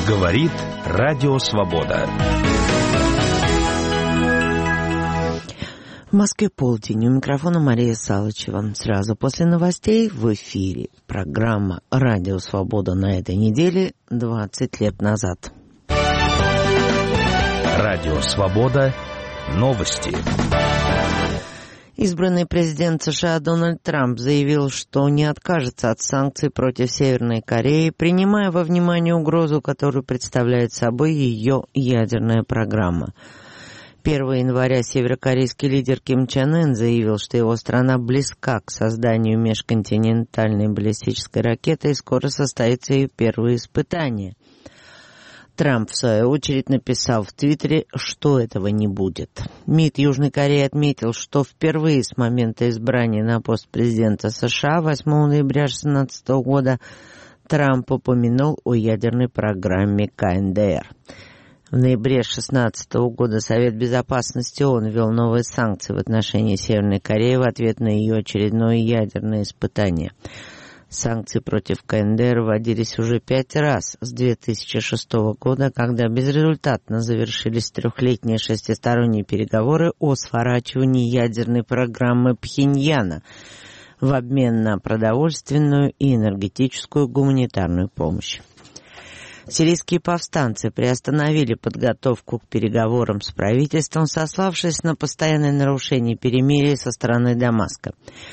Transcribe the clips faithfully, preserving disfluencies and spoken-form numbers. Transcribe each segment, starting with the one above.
Говорит Радио Свобода. В Москве полдень. У микрофона Мария Салычева. Сразу после новостей в эфире программа «Радио Свобода» на этой неделе двадцать лет назад. Радио Свобода. Новости. Избранный президент США Дональд Трамп заявил, что не откажется от санкций против Северной Кореи, принимая во внимание угрозу, которую представляет собой ее ядерная программа. первого января северокорейский лидер Ким Чен Ын заявил, что его страна близка к созданию межконтинентальной баллистической ракеты и скоро состоится ее первое испытание. Трамп, в свою очередь, написал в Твиттере, что этого не будет. МИД Южной Кореи отметил, что впервые с момента избрания на пост президента США восьмого ноября две тысячи шестнадцатого года Трамп упомянул о ядерной программе ка эн дэ эр. В ноябре две тысячи шестнадцатого года Совет Безопасности ООН ввел новые санкции в отношении Северной Кореи в ответ на ее очередное ядерное испытание. Санкции против ка эн дэ эр вводились уже пять раз с две тысячи шестого года, когда безрезультатно завершились трехлетние шестисторонние переговоры о сворачивании ядерной программы Пхеньяна в обмен на продовольственную и энергетическую гуманитарную помощь. Сирийские повстанцы приостановили подготовку к переговорам с правительством, сославшись на постоянное нарушение перемирия со стороны Дамаска.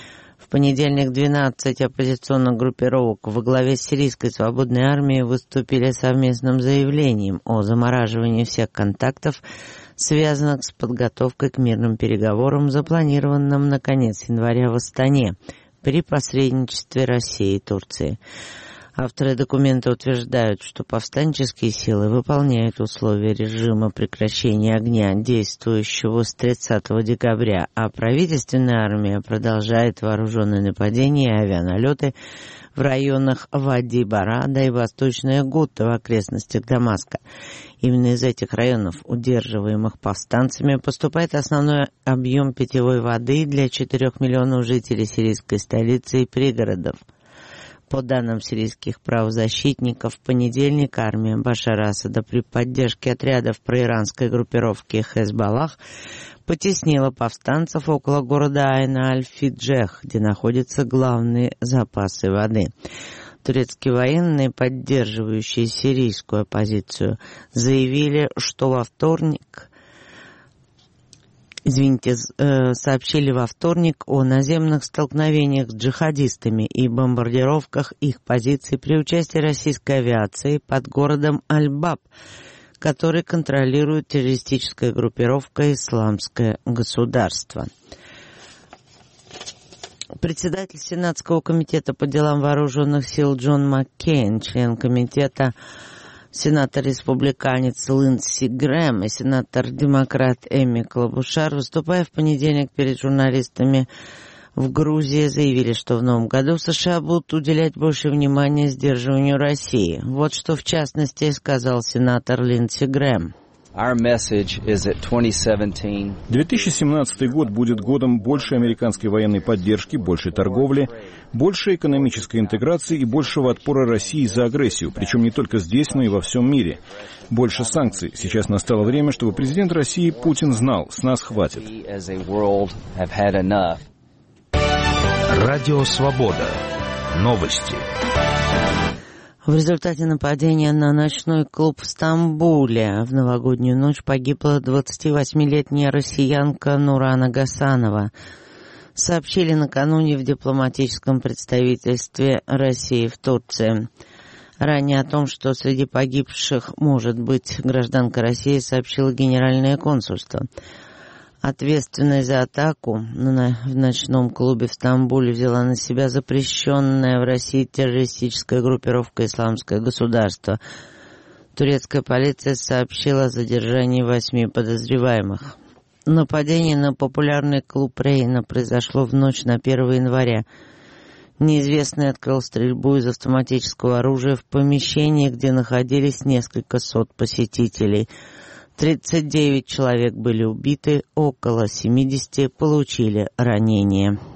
В понедельник двенадцать оппозиционных группировок во главе с Сирийской свободной армией выступили совместным заявлением о замораживании всех контактов, связанных с подготовкой к мирным переговорам, запланированным на конец января в Астане при посредничестве России и Турции. Авторы документа утверждают, что повстанческие силы выполняют условия режима прекращения огня, действующего с тридцатого декабря, а правительственная армия продолжает вооруженные нападения и авианалеты в районах Вади-Барада и Восточная Гута в окрестностях Дамаска. Именно из этих районов, удерживаемых повстанцами, поступает основной объем питьевой воды для четырех миллионов жителей сирийской столицы и пригородов. По данным сирийских правозащитников, в понедельник армия Башара Асада при поддержке отрядов проиранской группировки Хезболлах потеснила повстанцев около города Айн-аль-Фиджех, где находятся главные запасы воды. Турецкие военные, поддерживающие сирийскую оппозицию, заявили, что во вторник... Извините, сообщили во вторник о наземных столкновениях с джихадистами и бомбардировках их позиций при участии российской авиации под городом Аль-Баб, который контролирует террористическая группировка «Исламское государство». Председатель Сенатского комитета по делам вооруженных сил Джон Маккейн, член комитета сенатор-республиканец Линдси Грэм и сенатор-демократ Эми Клабушар, выступая в понедельник перед журналистами в Грузии, заявили, что в новом году США будут уделять больше внимания сдерживанию России. Вот что в частности сказал сенатор Линдси Грэм. две тысячи семнадцатый год будет годом большей американской военной поддержки, большей торговли, большей экономической интеграции и большего отпора России за агрессию, причем не только здесь, но и во всем мире. Больше санкций. Сейчас настало время, чтобы президент России Путин знал, с нас хватит. Радио Свобода. Новости. В результате нападения на ночной клуб в Стамбуле в новогоднюю ночь погибла двадцативосьмилетняя россиянка Нурана Гасанова. Сообщили накануне в дипломатическом представительстве России в Турции. Ранее о том, что среди погибших может быть гражданка России, сообщило Генеральное консульство. Ответственность за атаку на, в ночном клубе в Стамбуле взяла на себя запрещенная в России террористическая группировка «Исламское государство». Турецкая полиция сообщила о задержании восьми подозреваемых. Нападение на популярный клуб Рейна произошло в ночь на первого января. Неизвестный открыл стрельбу из автоматического оружия в помещении, где находились несколько сот посетителей. тридцать девять человек были убиты, около семидесяти получили ранения.